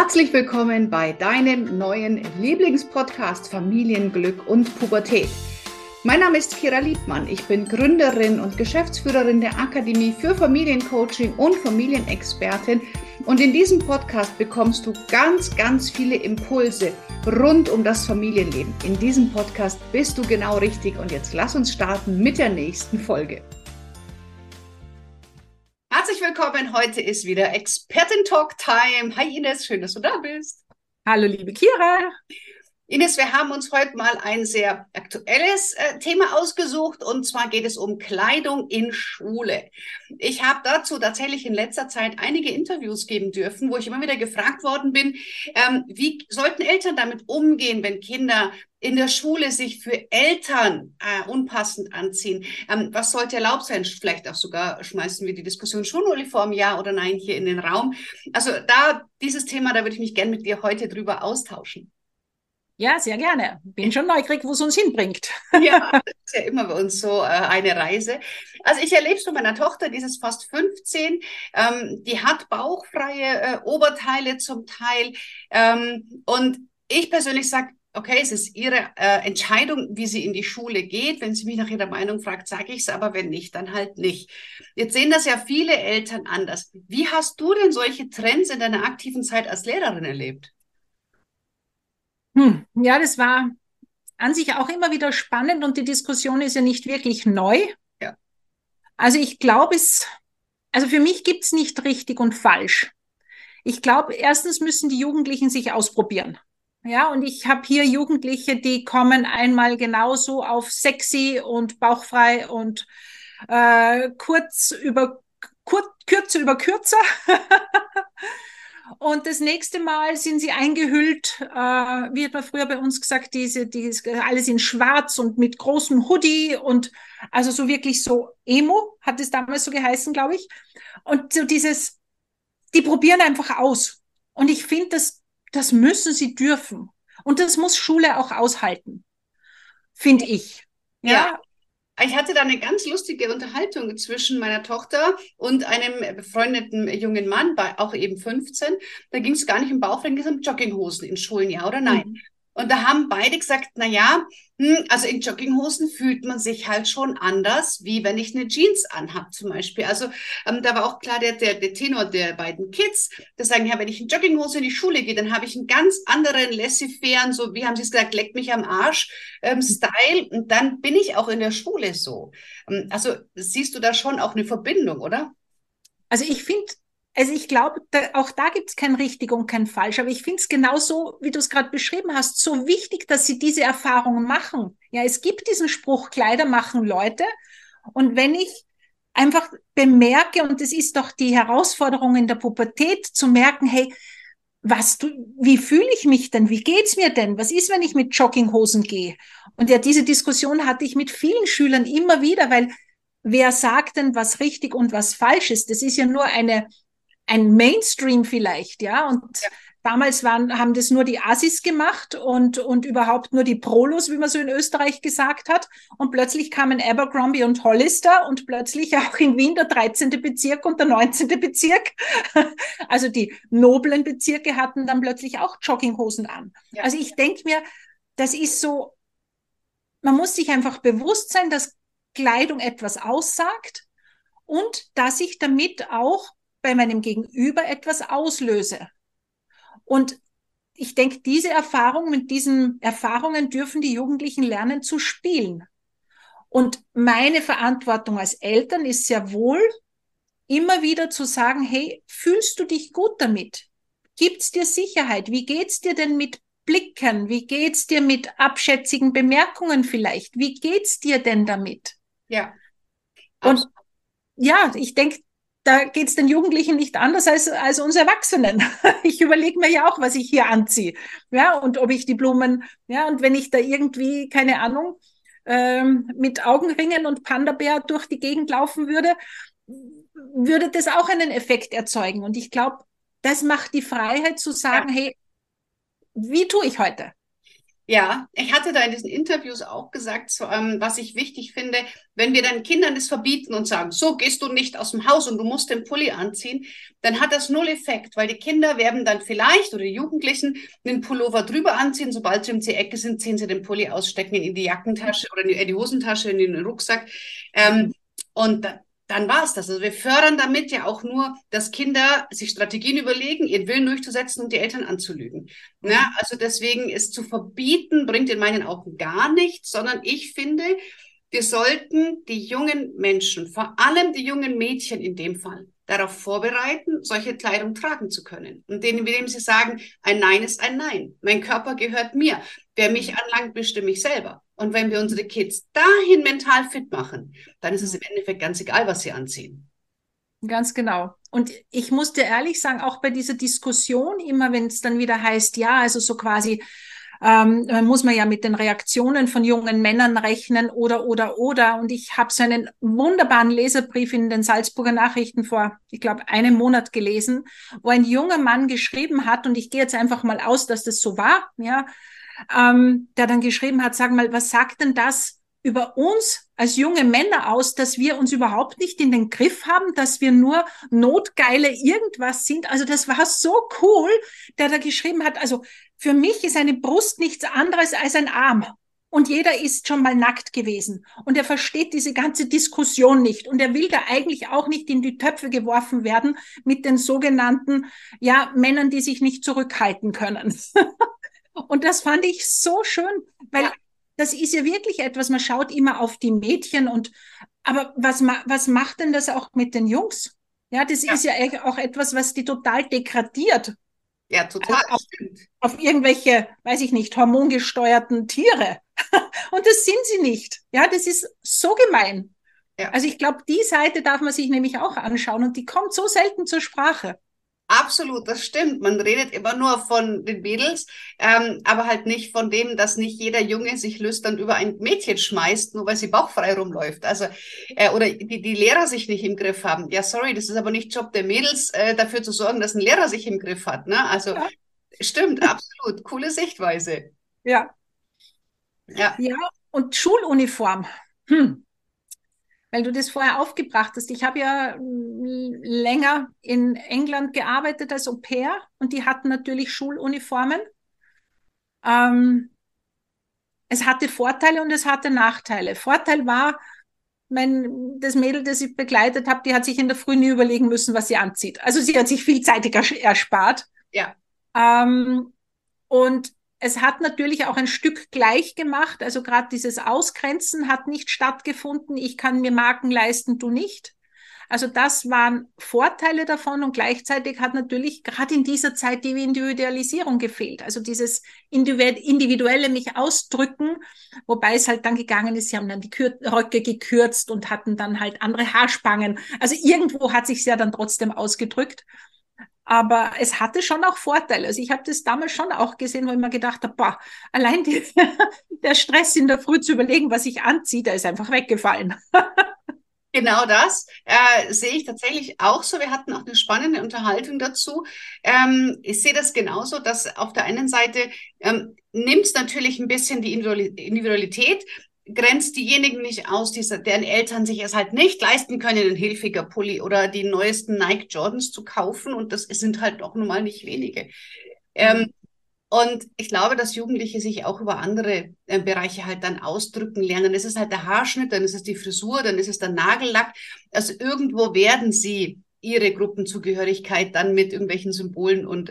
Herzlich willkommen bei deinem neuen Lieblingspodcast Familienglück und Pubertät. Mein Name ist Kira Liebmann. Ich bin Gründerin und Geschäftsführerin der Akademie für Familiencoaching und Familienexpertin. Und in diesem Podcast bekommst du ganz viele Impulse rund um das Familienleben. In diesem Podcast bist du genau richtig. Und jetzt lass uns starten mit der nächsten Folge. Herzlich willkommen. Heute ist wieder Experten-Talk-Time. Hi Ines, schön, dass du da bist. Hallo liebe Kira. Ines, wir haben uns heute mal ein sehr aktuelles Thema ausgesucht, und zwar geht es um Kleidung in Schule. Ich habe dazu tatsächlich in letzter Zeit einige Interviews geben dürfen, wo ich immer wieder gefragt worden bin, wie sollten Eltern damit umgehen, wenn Kinder in der Schule sich für Eltern unpassend anziehen? Was sollte erlaubt sein? Vielleicht auch sogar schmeißen wir die Diskussion Schuluniform, ja oder nein, hier in den Raum. Also dieses Thema, da würde ich mich gerne mit dir heute drüber austauschen. Ja, sehr gerne. Bin schon neugierig, wo es uns hinbringt. Ja, das ist ja immer bei uns so eine Reise. Also ich erlebe es von meiner Tochter, die ist fast 15, die hat bauchfreie Oberteile zum Teil. Und ich persönlich sage, okay, es ist ihre Entscheidung, wie sie in die Schule geht. Wenn sie mich nach ihrer Meinung fragt, sage ich es, aber wenn nicht, dann halt nicht. Jetzt sehen das ja viele Eltern anders. Wie hast du denn solche Trends in deiner aktiven Zeit als Lehrerin erlebt? Ja, das war an sich auch immer wieder spannend und die Diskussion ist ja nicht wirklich neu. Ja. Also ich glaube, also für mich gibt es nicht richtig und falsch. Ich glaube, erstens müssen die Jugendlichen sich ausprobieren. Ja, und ich habe hier Jugendliche, die kommen einmal genauso auf sexy und bauchfrei und kürzer über kürzer. Und das nächste Mal sind sie eingehüllt, wie hat man früher bei uns gesagt, alles in schwarz und mit großem Hoodie und also so wirklich so Emo, hat es damals so geheißen, glaube ich. Und so die probieren einfach aus. Und ich finde, das müssen sie dürfen. Und das muss Schule auch aushalten, finde ich. Ja. Ja. Ich hatte da eine ganz lustige Unterhaltung zwischen meiner Tochter und einem befreundeten jungen Mann, auch eben 15. Da ging es gar nicht um Bauch, da ging es um Jogginghosen in Schulen, ja oder nein. Mhm. Und da haben beide gesagt, na ja, also in Jogginghosen fühlt man sich halt schon anders, wie wenn ich eine Jeans anhab zum Beispiel. Also da war auch klar der Tenor der beiden Kids, das sagen, ja, wenn ich in Jogginghose in die Schule gehe, dann habe ich einen ganz anderen laissez-faire, so wie haben sie es gesagt, leck mich am Arsch, Style, und dann bin ich auch in der Schule so. Also siehst du da schon auch eine Verbindung, oder? Also ich glaube, auch da gibt es kein richtig und kein falsch, aber ich finde es genauso, wie du es gerade beschrieben hast, so wichtig, dass sie diese Erfahrungen machen. Ja, es gibt diesen Spruch, Kleider machen Leute. Und wenn ich einfach bemerke, und das ist doch die Herausforderung in der Pubertät, zu merken, hey, wie fühle ich mich denn? Wie geht's mir denn? Was ist, wenn ich mit Jogginghosen gehe? Und ja, diese Diskussion hatte ich mit vielen Schülern immer wieder, weil wer sagt denn, was richtig und was falsch ist? Das ist ja nur ein Mainstream vielleicht, ja. Und Ja. damals haben das nur die Assis gemacht und überhaupt nur die Prolos, wie man so in Österreich gesagt hat. Und plötzlich kamen Abercrombie und Hollister und plötzlich auch in Wien der 13. Bezirk und der 19. Bezirk. Also die noblen Bezirke hatten dann plötzlich auch Jogginghosen an. Ja. Also ich denke mir, das ist so, man muss sich einfach bewusst sein, dass Kleidung etwas aussagt und dass ich damit auch bei meinem Gegenüber etwas auslöse. Und ich denke, mit diesen Erfahrungen dürfen die Jugendlichen lernen zu spielen. Und meine Verantwortung als Eltern ist sehr wohl, immer wieder zu sagen, hey, fühlst du dich gut damit? Gibt's dir Sicherheit? Wie geht's dir denn mit Blicken? Wie geht's dir mit abschätzigen Bemerkungen vielleicht? Wie geht's dir denn damit? Ja, Und absolut. ja, ich denke, da geht's den Jugendlichen nicht anders als uns Erwachsenen. Ich überlege mir ja auch, was ich hier anziehe. Ja, und ob ich die Blumen, ja, und wenn ich da irgendwie, keine Ahnung, mit Augenringen und Panda-Bär durch die Gegend laufen würde, würde das auch einen Effekt erzeugen. Und ich glaube, das macht die Freiheit zu Ja. sagen, hey, wie tue ich heute? Ja, ich hatte da in diesen Interviews auch gesagt, so, was ich wichtig finde, wenn wir dann Kindern das verbieten und sagen, so gehst du nicht aus dem Haus und du musst den Pulli anziehen, dann hat das null Effekt, weil die Kinder werden dann vielleicht oder die Jugendlichen den Pullover drüber anziehen, sobald sie um die Ecke sind, ziehen sie den Pulli aus, stecken ihn in die Jackentasche oder in die Hosentasche, in den Rucksack. Und dann war es das. Also wir fördern damit ja auch nur, dass Kinder sich Strategien überlegen, ihren Willen durchzusetzen und die Eltern anzulügen. Ne? Also deswegen ist zu verbieten, bringt in meinen Augen gar nichts, sondern ich finde, wir sollten die jungen Menschen, vor allem die jungen Mädchen in dem Fall, darauf vorbereiten, solche Kleidung tragen zu können. Und denen, indem sie sagen, ein Nein ist ein Nein. Mein Körper gehört mir. Wer mich anlangt, bestimme ich selber. Und wenn wir unsere Kids dahin mental fit machen, dann ist es im Endeffekt ganz egal, was sie anziehen. Ganz genau. Und ich muss dir ehrlich sagen, auch bei dieser Diskussion, immer wenn es dann wieder heißt, ja, also so quasi, muss man ja mit den Reaktionen von jungen Männern rechnen oder. Und ich habe so einen wunderbaren Leserbrief in den Salzburger Nachrichten vor, ich glaube, einem Monat gelesen, wo ein junger Mann geschrieben hat, und ich gehe jetzt einfach mal aus, dass das so war, ja, der dann geschrieben hat, sag mal, was sagt denn das über uns als junge Männer aus, dass wir uns überhaupt nicht in den Griff haben, dass wir nur notgeile irgendwas sind. Also das war so cool, der da geschrieben hat, also für mich ist eine Brust nichts anderes als ein Arm. Und jeder ist schon mal nackt gewesen. Und er versteht diese ganze Diskussion nicht. Und er will da eigentlich auch nicht in die Töpfe geworfen werden mit den sogenannten, ja, Männern, die sich nicht zurückhalten können. Und das fand ich so schön, weil das ist ja wirklich etwas, man schaut immer auf die Mädchen aber was macht denn das auch mit den Jungs? Ja, das ist ja auch etwas, was die total degradiert. Ja, total, Also stimmt. auf irgendwelche, weiß ich nicht, hormongesteuerten Tiere. Und das sind sie nicht. Ja, das ist so gemein. Ja. Also ich glaube, die Seite darf man sich nämlich auch anschauen und die kommt so selten zur Sprache. Absolut, das stimmt. Man redet immer nur von den Mädels, aber halt nicht von dem, dass nicht jeder Junge sich lüstern über ein Mädchen schmeißt, nur weil sie bauchfrei rumläuft. Also, oder die Lehrer sich nicht im Griff haben. Ja, sorry, das ist aber nicht Job der Mädels, dafür zu sorgen, dass ein Lehrer sich im Griff hat. Ne? Also, Ja, stimmt, absolut. Coole Sichtweise. ja, Ja, ja. Und Schuluniform. Hm. Weil du das vorher aufgebracht hast. Ich habe ja länger in England gearbeitet als Au-pair und die hatten natürlich Schuluniformen. Ähm, Es hatte Vorteile und es hatte Nachteile. Vorteil war, das Mädel, das ich begleitet habe, die hat sich in der Früh nie überlegen müssen, was sie anzieht. Also sie hat sich viel Zeit erspart. ja. Ähm, und es hat natürlich auch ein Stück gleich gemacht. Also gerade dieses Ausgrenzen hat nicht stattgefunden. Ich kann mir Marken leisten, du nicht. Also das waren Vorteile davon und gleichzeitig hat natürlich gerade in dieser Zeit die Individualisierung gefehlt. Also dieses individuelle mich ausdrücken, wobei es halt dann gegangen ist, sie haben dann die Röcke gekürzt und hatten dann halt andere Haarspangen. Also irgendwo hat sich ja dann trotzdem ausgedrückt. Aber es hatte schon auch Vorteile. Also ich habe das damals schon auch gesehen, wo ich mir gedacht habe, boah, allein der Stress in der Früh zu überlegen, was ich anziehe, der ist einfach weggefallen. Genau das sehe ich tatsächlich auch so. Wir hatten auch eine spannende Unterhaltung dazu. Ich sehe das genauso, dass auf der einen Seite nimmt es natürlich ein bisschen die Individualität, grenzt diejenigen nicht aus, deren Eltern sich es halt nicht leisten können, einen Hilfiger Pulli oder die neuesten Nike Jordans zu kaufen. Und das sind halt auch nun mal nicht wenige. Ähm, und ich glaube, dass Jugendliche sich auch über andere Bereiche halt dann ausdrücken lernen. Es ist halt der Haarschnitt, dann ist es die Frisur, dann ist es der Nagellack. Also irgendwo werden sie ihre Gruppenzugehörigkeit dann mit irgendwelchen Symbolen und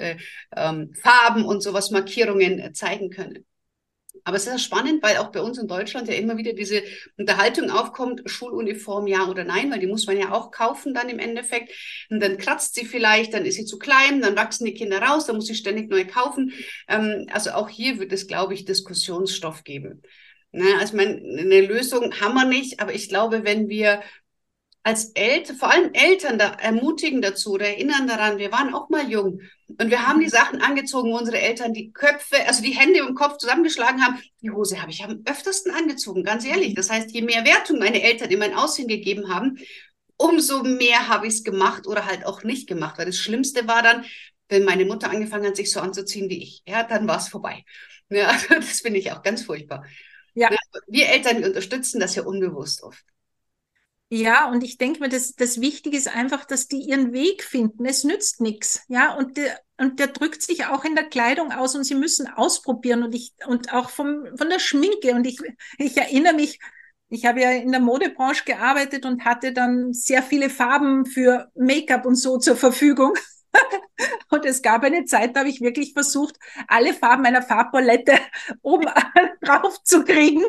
Farben und sowas, Markierungen zeigen können. Aber es ist ja spannend, weil auch bei uns in Deutschland ja immer wieder diese Unterhaltung aufkommt, Schuluniform ja oder nein, weil die muss man ja auch kaufen dann im Endeffekt. Und dann kratzt sie vielleicht, dann ist sie zu klein, dann wachsen die Kinder raus, dann muss sie ständig neu kaufen. Also auch hier wird es, glaube ich, Diskussionsstoff geben. Ne? Also eine Lösung haben wir nicht, aber ich glaube, wenn wir als Eltern, vor allem Eltern da ermutigen dazu oder erinnern daran, wir waren auch mal jung und wir haben die Sachen angezogen, wo unsere Eltern die Köpfe, also die Hände im Kopf zusammengeschlagen haben. Die Hose habe ich am öftersten angezogen, ganz ehrlich. Das heißt, je mehr Wertung meine Eltern in mein Aussehen gegeben haben, umso mehr habe ich es gemacht oder halt auch nicht gemacht. Weil das Schlimmste war dann, wenn meine Mutter angefangen hat, sich so anzuziehen wie ich, ja, dann war es vorbei. Ja, also das finde ich auch ganz furchtbar. Ja. Ja, wir Eltern, wir unterstützen das ja unbewusst oft. Ja, und ich denke mir, das Wichtige ist einfach, dass die ihren Weg finden. Es nützt nichts. Ja, und der drückt sich auch in der Kleidung aus und sie müssen ausprobieren und auch von der Schminke. Und ich erinnere mich, ich habe ja in der Modebranche gearbeitet und hatte dann sehr viele Farben für Make-up und so zur Verfügung. Und es gab eine Zeit, da habe ich wirklich versucht, alle Farben einer Farbpalette oben drauf zu kriegen.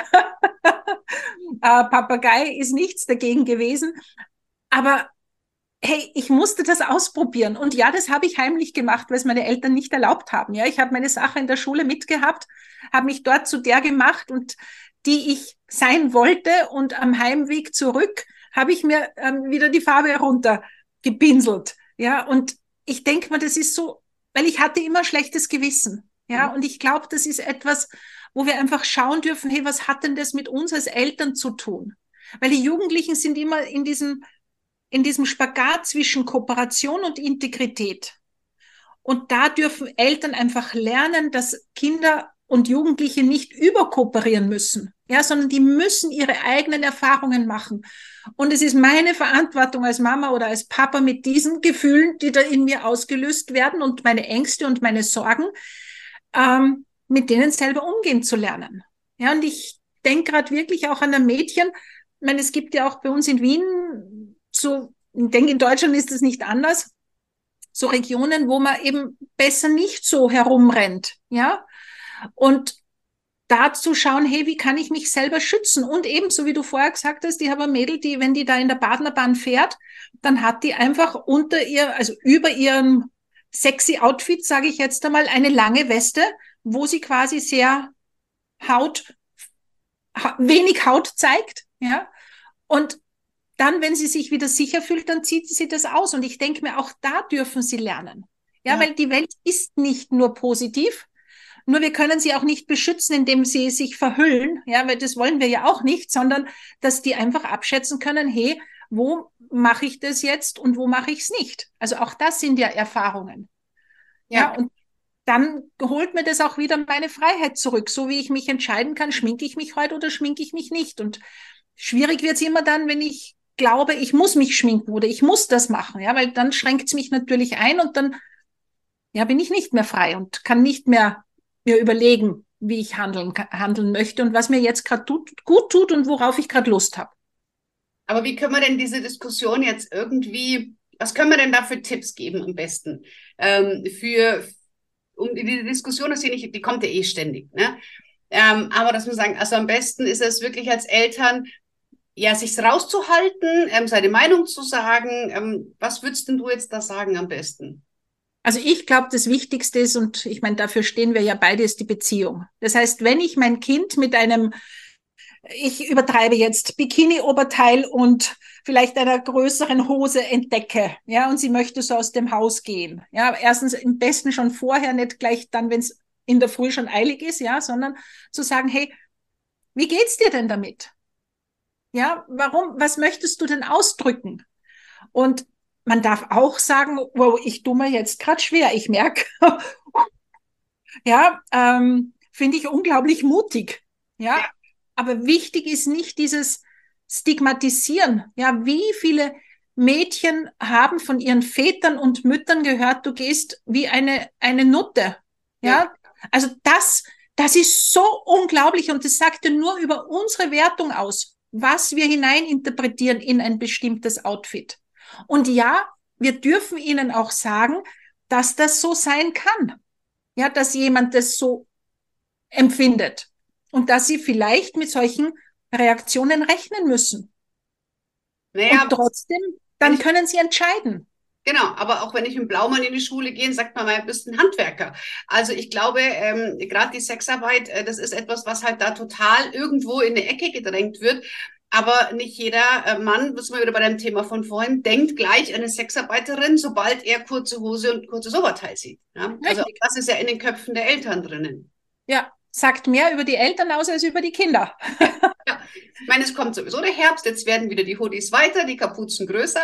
Papagei ist nichts dagegen gewesen. Aber hey, ich musste das ausprobieren. Und ja, das habe ich heimlich gemacht, weil es meine Eltern nicht erlaubt haben. Ja, ich habe meine Sache in der Schule mitgehabt, habe mich dort zu der gemacht und die ich sein wollte. Und am Heimweg zurück habe ich mir wieder die Farbe runtergepinselt. Ja, und ich denke mal, das ist so, weil ich hatte immer schlechtes Gewissen. Ja, und ich glaube, das ist etwas, wo wir einfach schauen dürfen, hey, was hat denn das mit uns als Eltern zu tun? Weil die Jugendlichen sind immer in diesem Spagat zwischen Kooperation und Integrität. Und da dürfen Eltern einfach lernen, dass Kinder und Jugendliche nicht überkooperieren müssen, ja, sondern die müssen ihre eigenen Erfahrungen machen. Und es ist meine Verantwortung als Mama oder als Papa mit diesen Gefühlen, die da in mir ausgelöst werden und meine Ängste und meine Sorgen, mit denen selber umgehen zu lernen. Ja, und ich denke gerade wirklich auch an ein Mädchen. Ich meine, es gibt ja auch bei uns in Wien so, ich denke, in Deutschland ist es nicht anders, so Regionen, wo man eben besser nicht so herumrennt, ja. Und da zu schauen, hey, wie kann ich mich selber schützen? Und ebenso wie du vorher gesagt hast, ich habe ein Mädel, die, wenn die da in der Partnerbahn fährt, dann hat die einfach unter ihr, also über ihrem sexy Outfit, sage ich jetzt einmal, eine lange Weste, wo sie quasi sehr wenig Haut zeigt, ja. Und dann, wenn sie sich wieder sicher fühlt, dann zieht sie das aus. Und ich denke mir, auch da dürfen sie lernen. Ja, weil die Welt ist nicht nur positiv, nur wir können sie auch nicht beschützen, indem sie sich verhüllen, ja, weil das wollen wir ja auch nicht, sondern dass die einfach abschätzen können, hey, wo mache ich das jetzt und wo mache ich es nicht? Also auch das sind ja Erfahrungen. Ja, und dann holt mir das auch wieder meine Freiheit zurück. So wie ich mich entscheiden kann, schminke ich mich heute oder schminke ich mich nicht. Und schwierig wird es immer dann, wenn ich glaube, ich muss mich schminken oder ich muss das machen, ja, weil dann schränkt es mich natürlich ein und dann ja, bin ich nicht mehr frei und kann nicht mehr mir überlegen, wie ich handeln möchte und was mir jetzt gerade gut tut und worauf ich gerade Lust habe. Aber wie können wir denn diese Diskussion jetzt irgendwie, was können wir denn da für Tipps geben am besten? Um die Diskussion ist hier nicht, die kommt ja eh ständig, ne? Aber dass wir sagen, also am besten ist es wirklich als Eltern, ja, sich rauszuhalten, seine Meinung zu sagen. Was würdest denn du jetzt da sagen am besten? Also ich glaube, das Wichtigste ist, und ich meine, dafür stehen wir ja beide, ist die Beziehung. Das heißt, wenn ich mein Kind mit einem, ich übertreibe jetzt, Bikini-Oberteil und vielleicht einer größeren Hose entdecke, ja, und sie möchte so aus dem Haus gehen, ja, erstens im besten schon vorher, nicht gleich dann, wenn es in der Früh schon eilig ist, ja, sondern zu sagen, hey, wie geht's dir denn damit? Ja, was möchtest du denn ausdrücken? Und man darf auch sagen, wow, ich tue mir jetzt gerade schwer. Ich merke, ja, finde ich unglaublich mutig. Ja, aber wichtig ist nicht dieses Stigmatisieren. Ja, wie viele Mädchen haben von ihren Vätern und Müttern gehört, du gehst wie eine Nutte. Ja, also das ist so unglaublich und das sagt ja nur über unsere Wertung aus, was wir hineininterpretieren in ein bestimmtes Outfit. Und ja, wir dürfen ihnen auch sagen, dass das so sein kann. Ja, dass jemand das so empfindet. Und dass sie vielleicht mit solchen Reaktionen rechnen müssen. Naja, und trotzdem, dann können sie entscheiden. Genau, aber auch wenn ich im Blaumann in die Schule gehe, sagt man mal, du bist ein Handwerker. Also ich glaube, gerade die Sexarbeit, das ist etwas, was halt da total irgendwo in eine Ecke gedrängt wird. Aber nicht jeder Mann, das sind wir wieder bei dem Thema von vorhin, denkt gleich an eine Sexarbeiterin, sobald er kurze Hose und kurzes Oberteil sieht. Ja? Also das ist ja in den Köpfen der Eltern drinnen. Ja, sagt mehr über die Eltern aus als über die Kinder. Ja, ich meine, es kommt sowieso der Herbst, jetzt werden wieder die Hoodies weiter, die Kapuzen größer.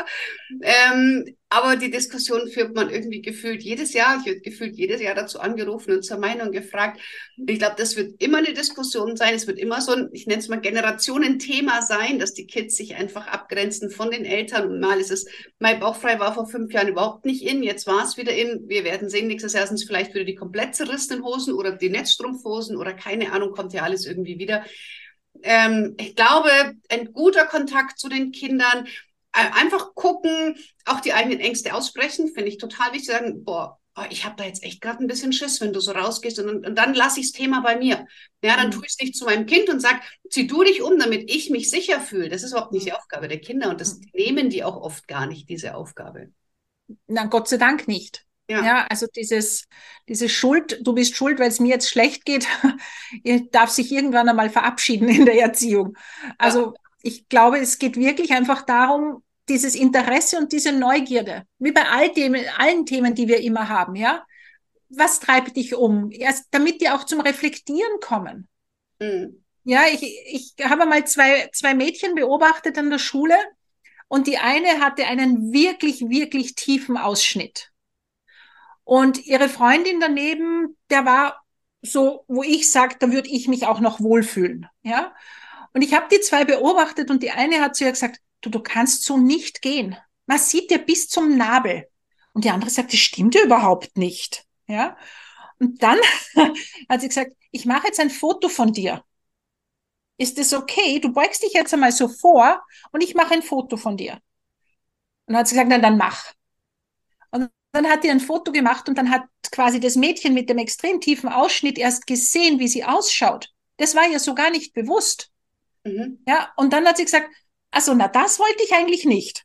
Aber die Diskussion führt man irgendwie gefühlt jedes Jahr. Ich werde gefühlt jedes Jahr dazu angerufen und zur Meinung gefragt. Ich glaube, das wird immer eine Diskussion sein. Es wird immer so ein, ich nenne es mal Generationenthema sein, dass die Kids sich einfach abgrenzen von den Eltern. Und mal ist es, mein Bauchfrei war vor 5 Jahren überhaupt nicht in, jetzt war es wieder in. Wir werden sehen, nächstes Jahr sind es vielleicht wieder die komplett zerrissenen Hosen oder die Netzstrumpfhosen oder keine Ahnung, kommt ja alles irgendwie wieder. Ich glaube, ein guter Kontakt zu den Kindern, einfach gucken, auch die eigenen Ängste aussprechen, finde ich total wichtig. Sagen, boah, ich habe da jetzt echt gerade ein bisschen Schiss, wenn du so rausgehst und dann lasse ich das Thema bei mir. Ja, dann tue ich es nicht zu meinem Kind und sag, zieh du dich um, damit ich mich sicher fühle. Das ist überhaupt nicht die Aufgabe der Kinder und das nehmen die auch oft gar nicht, diese Aufgabe. Na, Gott sei Dank nicht. Ja. Ja, also diese Schuld, du bist schuld, weil es mir jetzt schlecht geht, darf sich irgendwann einmal verabschieden in der Erziehung. Also ich glaube, es geht wirklich einfach darum, dieses Interesse und diese Neugierde, wie bei allen Themen, die wir immer haben, ja. Was treibt dich um? Erst, damit die auch zum Reflektieren kommen. Mhm. Ja, ich habe mal zwei Mädchen beobachtet an der Schule und die eine hatte einen wirklich, wirklich tiefen Ausschnitt. Und ihre Freundin daneben, der war so, wo ich sage, da würde ich mich auch noch wohlfühlen. Ja? Und ich habe die zwei beobachtet und die eine hat zu ihr gesagt, du kannst so nicht gehen. Man sieht dir bis zum Nabel. Und die andere sagt, das stimmt ja überhaupt nicht. Ja? Und dann hat sie gesagt, ich mache jetzt ein Foto von dir. Ist das okay? Du beugst dich jetzt einmal so vor und ich mache ein Foto von dir. Und dann hat sie gesagt, na dann mach. Und dann hat die ein Foto gemacht und dann hat quasi das Mädchen mit dem extrem tiefen Ausschnitt erst gesehen, wie sie ausschaut. Das war ihr so gar nicht bewusst. Mhm. Ja, und dann hat sie gesagt, also na, das wollte ich eigentlich nicht.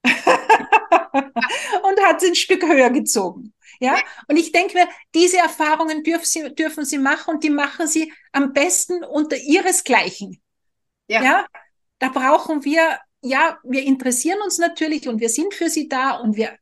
Und hat sie ein Stück höher gezogen. Ja, und ich denke mir, diese Erfahrungen dürfen sie machen und die machen sie am besten unter ihresgleichen. Ja. Ja, da brauchen wir, ja, wir interessieren uns natürlich und wir sind für sie da und wir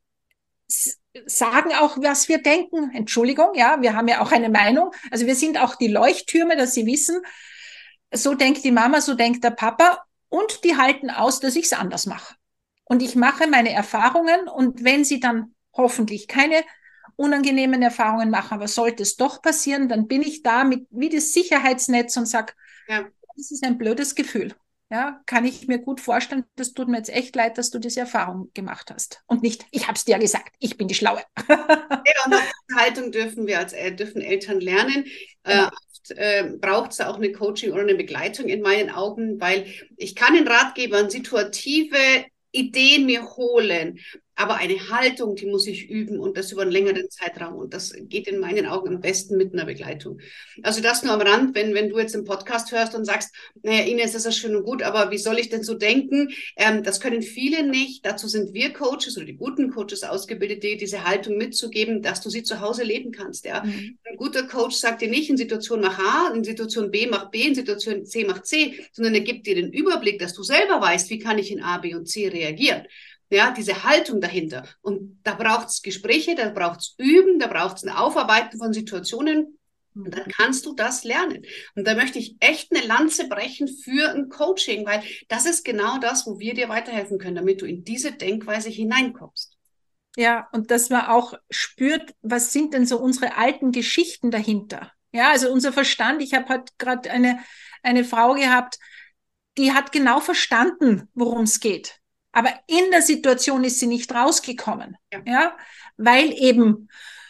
sagen auch, was wir denken. Entschuldigung, ja, wir haben ja auch eine Meinung. Also wir sind auch die Leuchttürme, dass sie wissen, so denkt die Mama, so denkt der Papa und die halten aus, dass ich es anders mache. Und ich mache meine Erfahrungen und wenn sie dann hoffentlich keine unangenehmen Erfahrungen machen, aber sollte es doch passieren, dann bin ich da mit wie das Sicherheitsnetz und sage, Ja. das ist ein blödes Gefühl. Ja, kann ich mir gut vorstellen, das tut mir jetzt echt leid, dass du diese Erfahrung gemacht hast. Und nicht, ich habe es dir gesagt, ich bin die Schlaue. Ja, und auch diese Haltung dürfen wir dürfen Eltern lernen. Genau. Braucht es da auch eine Coaching oder eine Begleitung in meinen Augen, weil ich kann den Ratgebern situative Ideen mir holen, aber eine Haltung, die muss ich üben und das über einen längeren Zeitraum und das geht in meinen Augen am besten mit einer Begleitung. Also das nur am Rand, wenn du jetzt im Podcast hörst und sagst, naja, Ines, das ist schön und gut, aber wie soll ich denn so denken? Das können viele nicht. Dazu sind wir Coaches oder die guten Coaches ausgebildet, dir diese Haltung mitzugeben, dass du sie zu Hause leben kannst. Ja? Mhm. Ein guter Coach sagt dir nicht, in Situation mach A, in Situation B mach B, in Situation C mach C, sondern er gibt dir den Überblick, dass du selber weißt, wie kann ich in A, B und C reagieren. Ja, diese Haltung dahinter. Und da braucht es Gespräche, da braucht es Üben, da braucht es ein Aufarbeiten von Situationen. Und dann kannst du das lernen. Und da möchte ich echt eine Lanze brechen für ein Coaching, weil das ist genau das, wo wir dir weiterhelfen können, damit du in diese Denkweise hineinkommst. Ja, und dass man auch spürt, was sind denn so unsere alten Geschichten dahinter? Ja, also unser Verstand, ich habe halt gerade eine Frau gehabt, die hat genau verstanden, worum es geht. Aber in der Situation ist sie nicht rausgekommen. Ja. Ja, weil eben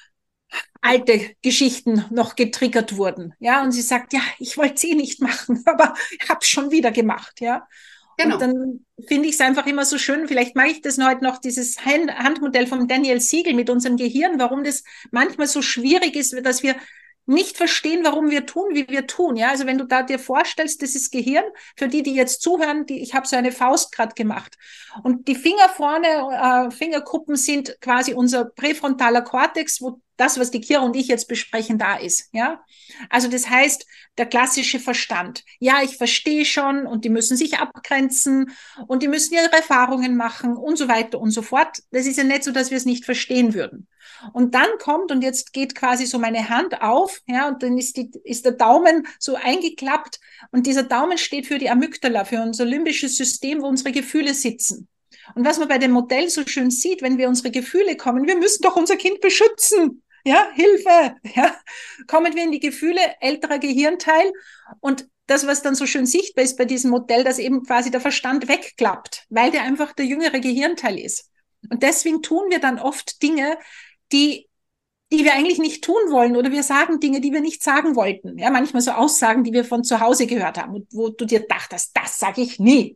alte Geschichten noch getriggert wurden. Ja, und sie sagt, ja, ich wollte es eh nicht machen, aber ich habe es schon wieder gemacht. Ja. Und Genau. dann finde ich es einfach immer so schön, vielleicht mag ich das heute noch, dieses Handmodell von Daniel Siegel mit unserem Gehirn, warum das manchmal so schwierig ist, dass wir nicht verstehen, warum wir tun, wie wir tun. Ja, also wenn du da dir vorstellst, das ist Gehirn, für die, die jetzt zuhören, ich habe so eine Faust gerade gemacht. Und die Finger vorne, Fingerkuppen sind quasi unser präfrontaler Kortex, wo das, was die Kira und ich jetzt besprechen, da ist. Ja, also das heißt, der klassische Verstand. Ja, ich verstehe schon und die müssen sich abgrenzen und die müssen ihre Erfahrungen machen und so weiter und so fort. Das ist ja nicht so, dass wir es nicht verstehen würden. Und dann kommt, und jetzt geht quasi so meine Hand auf, ja, und dann ist der Daumen so eingeklappt. Und dieser Daumen steht für die Amygdala, für unser limbisches System, wo unsere Gefühle sitzen. Und was man bei dem Modell so schön sieht, wenn wir unsere Gefühle kommen, wir müssen doch unser Kind beschützen. Ja, Hilfe. Ja, kommen wir in die Gefühle, älterer Gehirnteil. Und das, was dann so schön sichtbar ist bei diesem Modell, dass eben quasi der Verstand wegklappt, weil der einfach der jüngere Gehirnteil ist. Und deswegen tun wir dann oft Dinge, die wir eigentlich nicht tun wollen, oder wir sagen Dinge, die wir nicht sagen wollten. Ja, manchmal so Aussagen, die wir von zu Hause gehört haben und wo du dir dachtest, das sage ich nie.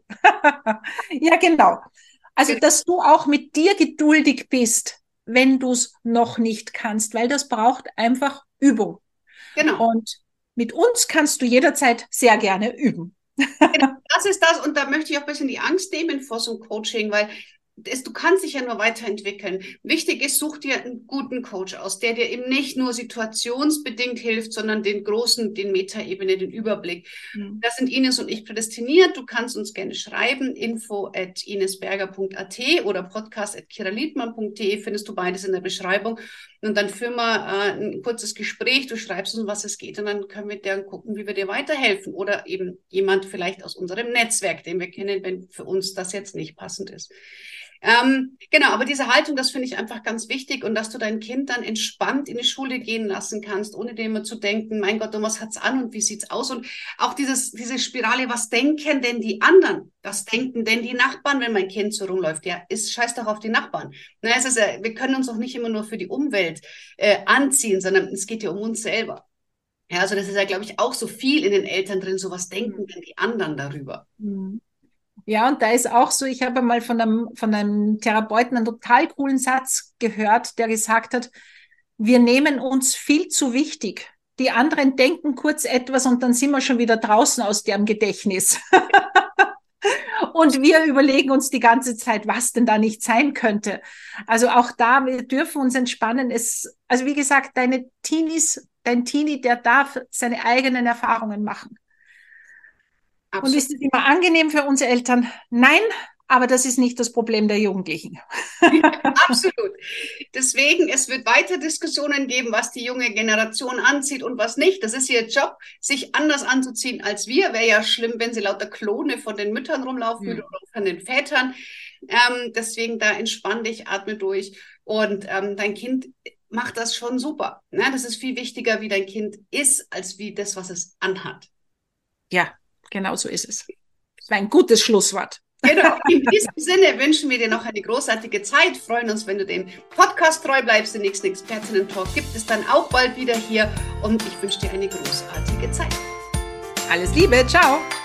Ja, genau. Also, dass du auch mit dir geduldig bist, wenn du es noch nicht kannst, weil das braucht einfach Übung. Genau. Und mit uns kannst du jederzeit sehr gerne üben. Genau, das ist das. Und da möchte ich auch ein bisschen die Angst nehmen vor so einem Coaching, weil du kannst dich ja nur weiterentwickeln. Wichtig ist, such dir einen guten Coach aus, der dir eben nicht nur situationsbedingt hilft, sondern den Metaebene, den Überblick. Das sind Ines und ich prädestiniert. Du kannst uns gerne schreiben, info@inesberger.at oder podcast@kiraliedmann.de, findest du beides in der Beschreibung. Und dann führen wir ein kurzes Gespräch, du schreibst uns, um was es geht, und dann können wir dann gucken, wie wir dir weiterhelfen. Oder eben jemand vielleicht aus unserem Netzwerk, den wir kennen, wenn für uns das jetzt nicht passend ist. Genau, aber diese Haltung, das finde ich einfach ganz wichtig, und dass du dein Kind dann entspannt in die Schule gehen lassen kannst, ohne dir immer zu denken, mein Gott, und was hat's an und wie sieht's aus? Und auch diese Spirale, was denken denn die anderen? Was denken denn die Nachbarn, wenn mein Kind so rumläuft? Ja, scheiß doch auf die Nachbarn. Na, wir können uns auch nicht immer nur für die Umwelt anziehen, sondern es geht ja um uns selber. Ja, also das ist ja, glaube ich, auch so viel in den Eltern drin, so was denken denn die anderen darüber? Ja, und da ist auch so, ich habe mal von einem Therapeuten einen total coolen Satz gehört, der gesagt hat, wir nehmen uns viel zu wichtig. Die anderen denken kurz etwas und dann sind wir schon wieder draußen aus deren Gedächtnis. Und wir überlegen uns die ganze Zeit, was denn da nicht sein könnte. Also auch da, wir dürfen uns entspannen. Also wie gesagt, dein Teenie, der darf seine eigenen Erfahrungen machen. Absolut. Und ist es immer angenehm für unsere Eltern? Nein, aber das ist nicht das Problem der Jugendlichen. Absolut. Deswegen, es wird weiter Diskussionen geben, was die junge Generation anzieht und was nicht. Das ist ihr Job, sich anders anzuziehen als wir. Wäre ja schlimm, wenn sie lauter Klone von den Müttern rumlaufen oder von den Vätern. Deswegen da entspann dich, atme durch, und dein Kind macht das schon super. Ne? Das ist viel wichtiger, wie dein Kind ist, als wie das, was es anhat. Ja, genau so ist es. Das war ein gutes Schlusswort. Genau, in diesem Sinne wünschen wir dir noch eine großartige Zeit, freuen uns, wenn du dem Podcast treu bleibst. Den nächsten Expertinnen-Talk gibt es dann auch bald wieder hier, und ich wünsche dir eine großartige Zeit. Alles Liebe, ciao!